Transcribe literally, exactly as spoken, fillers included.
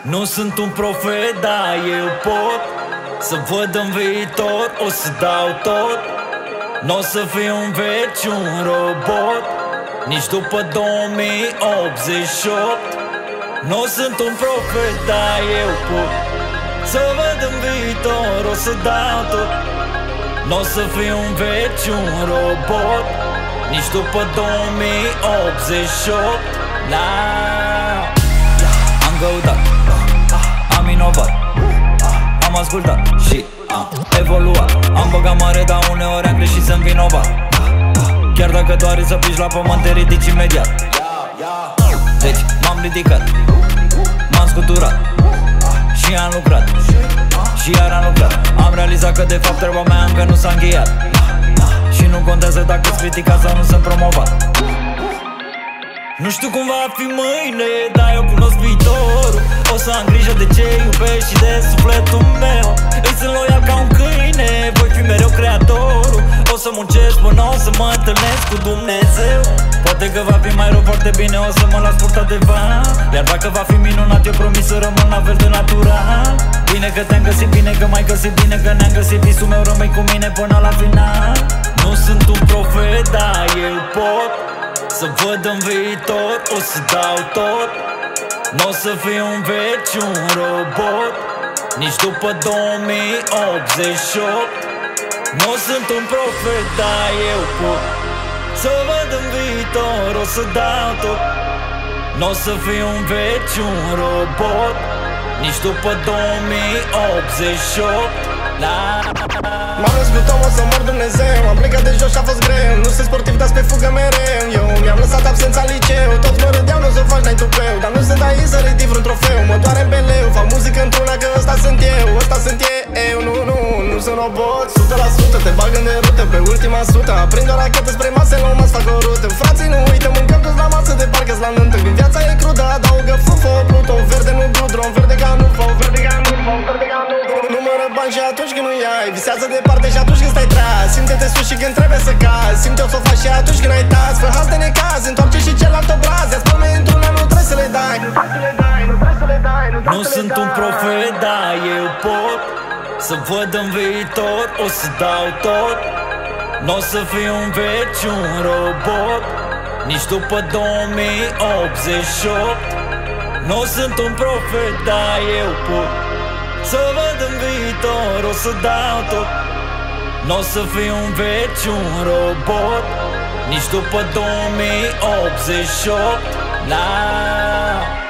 Nu sunt un profet, dar eu pot să văd în viitor, o să dau tot. N-o să fiu un veci, un robot, nici după două mii optzeci și opt. Nu sunt un profet, dar eu pot să văd în viitor, o să dau tot. N-o să fiu un veci, un robot, nici după două mii optzeci și opt. La am căutat, am inovat, am ascultat și am evoluat. Am băgat mare, dar uneori am greșit să-mi vinovat. Chiar dacă doare să piși la pământ, te ridici imediat. Deci m-am ridicat, m-am scuturat și am lucrat, și iar am lucrat. Am realizat că de fapt treaba mea încă nu s-a încheiat. Și nu contează dacă-ți criticat sau nu sunt promovat. Nu știu cum va fi mâine, dar eu cunosc viitorul. O să am grijă de ce iubesc și de sufletul meu. Îi sunt loial ca un câine, voi fi mereu creatorul. O să muncesc până o să mă întâlnesc cu Dumnezeu. Poate că va fi mai rău, foarte bine, o să mă las purtat de van. Iar dacă va fi minunat, eu promis să rămân la fel de natural. Bine că te-am găsit, bine că m-ai găsit, bine că ne-am găsit. Visul meu rămâi cu mine până la final. Nu sunt un profet, dar eu pot să văd în viitor, o să dau tot. N-o să fiu un veci, un robot, nici după două mii optzeci și opt. Nu sunt un profet, dar eu pot să văd în viitor, o să dau tot. N-o să fiu un veci, un robot, nici după două mii optzeci și opt. La m-am născut om, o să mor Dumnezeu. Am plecat de jos și a fost greu. Nu sunt sportiv, dar pe fugă mereu. Eu mi-am lăsat absența în liceu. Toți mă râdeau, nu o să faci, n-ai tupeu. Dar nu sunt aici să ridic vreun trofeu. Mă doare în beleu, fac muzică într-una că ăsta sunt eu. Ăsta sunt eu, nu, nu, nu sunt robot. Sută la sută, te bag în derută pe ultima sută. Aprind o rachetă spre masă, la urmă fac o rută. Frații nu uită, mâncăm toți la masă de parcă-s la nuntă. Când viața e crudă, adaugă fufo, pluto. Verde nu gludron, verde ca nu fo, verde ca nu fo, verde ca nu fo. Numără bani și atunci când nu ai, visează departe și atunci când stai tras. Simte-te sus și când trebuie să cazi, simte-o s-o faci și atunci când ai taz. Fă haz de necaz, întoarce și celălalt obraz. Ia spune într-una, nu trebuie să le dai. Nu trebuie să le dai, nu trebuie să le dai, nu Nu sunt un profet, dar eu pot să văd în viitor, o să dau tot. N-o să fiu un veci, un robot, nici după două mii optzeci și opt. Nu sunt un profet, dar eu pot să văd în viitor, o să dau tot. N-o să fiu un veci, un robot, nici după două mii optzeci și opt. La